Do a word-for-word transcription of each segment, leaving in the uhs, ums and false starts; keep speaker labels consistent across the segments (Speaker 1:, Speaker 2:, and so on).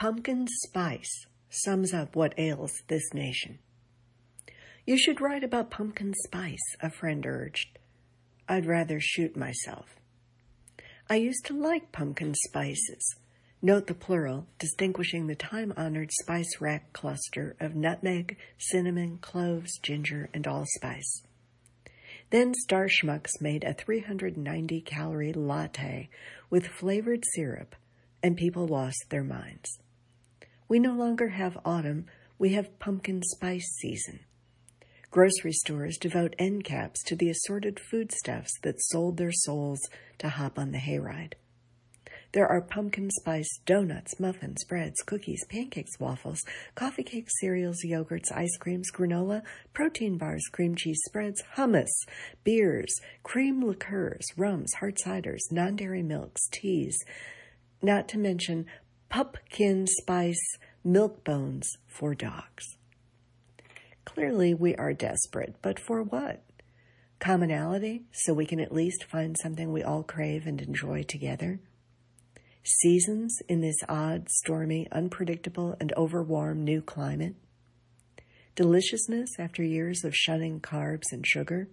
Speaker 1: Pumpkin spice sums up what ails this nation. You should write about pumpkin spice, a friend urged. I'd rather shoot myself. I used to like pumpkin spices. Note the plural, distinguishing the time-honored spice rack cluster of nutmeg, cinnamon, cloves, ginger, and allspice. Then Star Schmucks made a three hundred ninety calorie latte with flavored syrup, and people lost their minds. We no longer have autumn, we have pumpkin spice season. Grocery stores devote end caps to the assorted foodstuffs that sold their souls to hop on the hayride. There are pumpkin spice donuts, muffins, breads, cookies, pancakes, waffles, coffee cakes, cereals, yogurts, ice creams, granola, protein bars, cream cheese spreads, hummus, beers, cream liqueurs, rums, hard ciders, non-dairy milks, teas, not to mention pumpkin spice milk bones for dogs. Clearly, we are desperate, but for what? Commonality, so we can at least find something we all crave and enjoy together? Seasons in this odd, stormy, unpredictable, and overwarm new climate? Deliciousness after years of shunning carbs and sugar?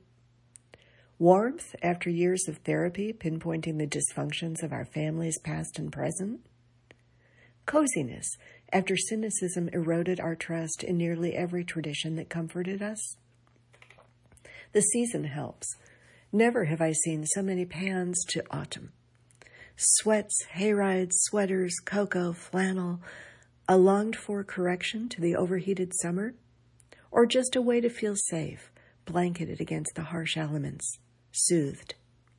Speaker 1: Warmth after years of therapy pinpointing the dysfunctions of our families past and present? Coziness after cynicism eroded our trust in nearly every tradition that comforted us? The season helps. Never have I seen so many pans to autumn. Sweats, hayrides, sweaters, cocoa, flannel, a longed-for correction to the overheated summer? Or just a way to feel safe, blanketed against the harsh elements, soothed?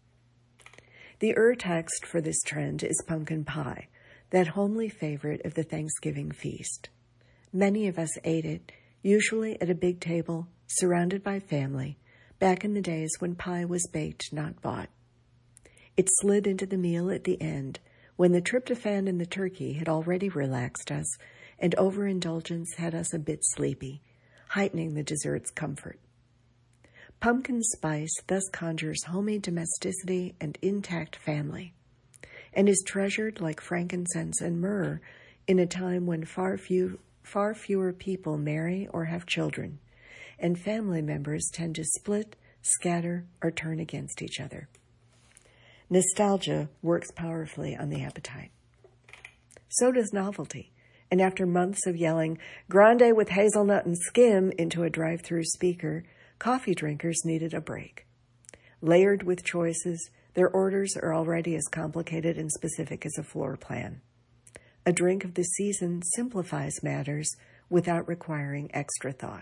Speaker 1: The ur-text for this trend is pumpkin pie, that homely favorite of the Thanksgiving feast. Many of us ate it, usually at a big table, surrounded by family, back in the days when pie was baked, not bought. It slid into the meal at the end, when the tryptophan in the turkey had already relaxed us, and overindulgence had us a bit sleepy, heightening the dessert's comfort. Pumpkin spice thus conjures homey domesticity and intact family, and is treasured like frankincense and myrrh in a time when far few, far fewer people marry or have children, and family members tend to split, scatter, or turn against each other. Nostalgia works powerfully on the appetite. So does novelty, and after months of yelling, "Grande with hazelnut and skim" into a drive-through speaker, coffee drinkers needed a break. Layered with choices, their orders are already as complicated and specific as a floor plan. A drink of the season simplifies matters without requiring extra thought.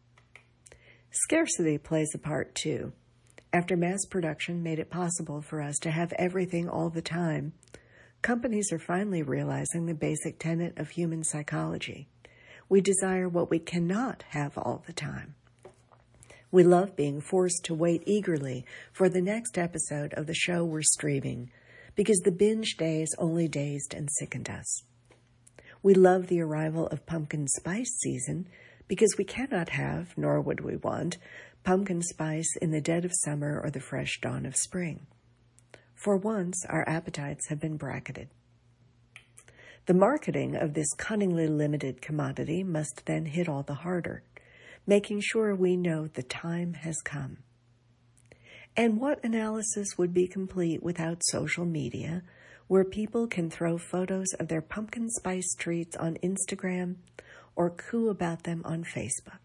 Speaker 1: Scarcity plays a part too. After mass production made it possible for us to have everything all the time, companies are finally realizing the basic tenet of human psychology. We desire what we cannot have all the time. We love being forced to wait eagerly for the next episode of the show we're streaming, because the binge days only dazed and sickened us. We love the arrival of pumpkin spice season because we cannot have, nor would we want, pumpkin spice in the dead of summer or the fresh dawn of spring. For once, our appetites have been bracketed. The marketing of this cunningly limited commodity must then hit all the harder, making sure we know the time has come. And what analysis would be complete without social media, where people can throw photos of their pumpkin spice treats on Instagram or coo about them on Facebook?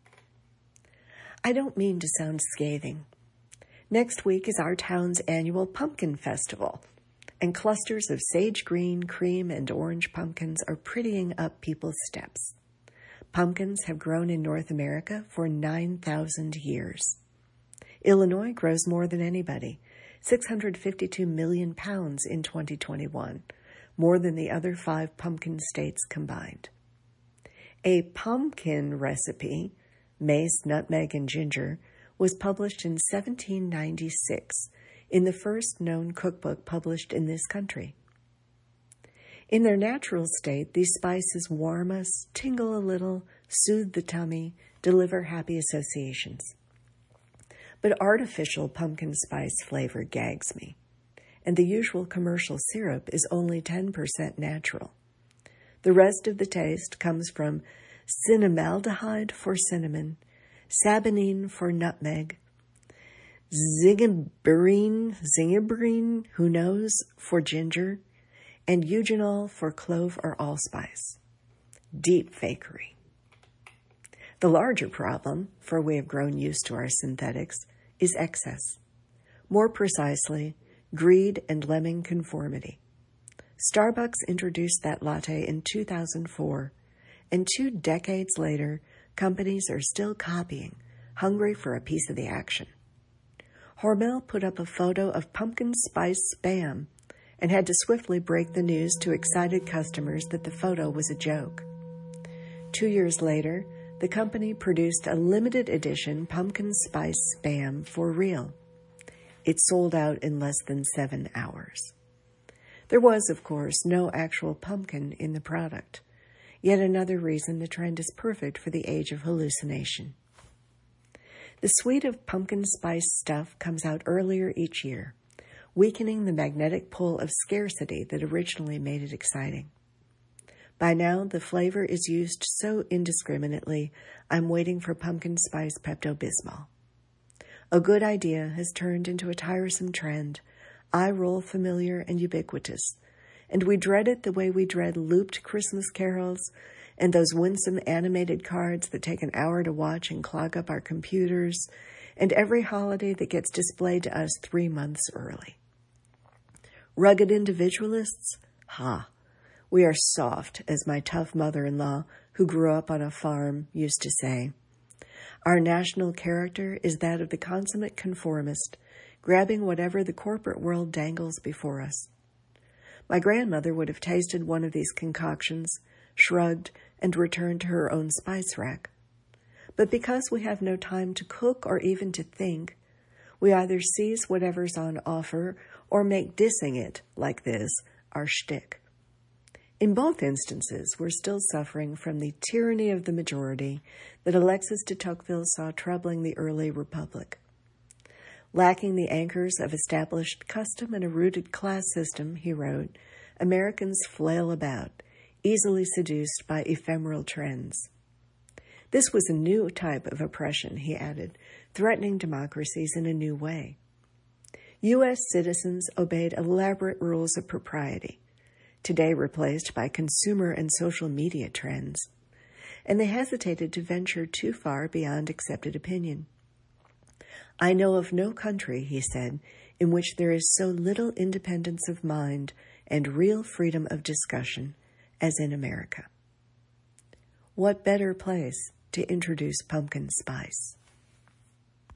Speaker 1: I don't mean to sound scathing. Next week is our town's annual pumpkin festival, and clusters of sage green, cream, and orange pumpkins are prettying up people's steps. Pumpkins have grown in North America for nine thousand years. Illinois grows more than anybody, six hundred fifty-two million pounds in twenty twenty-one, more than the other five pumpkin states combined. A pumpkin recipe, mace, nutmeg, and ginger, was published in seventeen ninety-six in the first known cookbook published in this country. In their natural state, these spices warm us, tingle a little, soothe the tummy, deliver happy associations. But artificial pumpkin spice flavor gags me, and the usual commercial syrup is only ten percent natural. The rest of the taste comes from cinnamaldehyde for cinnamon, saponine for nutmeg, zingiberine, zingiberine, who knows, for ginger, and eugenol for clove or allspice. Deep fakery. The larger problem, for we have grown used to our synthetics, is excess. More precisely, greed and lemming conformity. Starbucks introduced that latte in two thousand four, and two decades later, companies are still copying, hungry for a piece of the action. Hormel put up a photo of pumpkin spice Spam and had to swiftly break the news to excited customers that the photo was a joke. Two years later, the company produced a limited edition pumpkin spice Spam for real. It sold out in less than seven hours. There was, of course, no actual pumpkin in the product. Yet another reason the trend is perfect for the age of hallucination. The suite of pumpkin spice stuff comes out earlier each year, weakening the magnetic pull of scarcity that originally made it exciting. By now, the flavor is used so indiscriminately, I'm waiting for pumpkin spice Pepto-Bismol. A good idea has turned into a tiresome trend, eye-roll familiar and ubiquitous, and we dread it the way we dread looped Christmas carols and those winsome animated cards that take an hour to watch and clog up our computers, and every holiday that gets displayed to us three months early. Rugged individualists? Ha! We are soft, as my tough mother-in-law, who grew up on a farm, used to say. Our national character is that of the consummate conformist, grabbing whatever the corporate world dangles before us. My grandmother would have tasted one of these concoctions, shrugged, and returned to her own spice rack. But because we have no time to cook or even to think, we either seize whatever's on offer or make dissing it, like this, our shtick. In both instances, we're still suffering from the tyranny of the majority that Alexis de Tocqueville saw troubling the early republic. Lacking the anchors of established custom and a rooted class system, he wrote, Americans flail about, easily seduced by ephemeral trends. This was a new type of oppression, he added, threatening democracies in a new way. U S citizens obeyed elaborate rules of propriety, today replaced by consumer and social media trends, and they hesitated to venture too far beyond accepted opinion. I know of no country, he said, in which there is so little independence of mind and real freedom of discussion as in America. What better place to introduce pumpkin spice?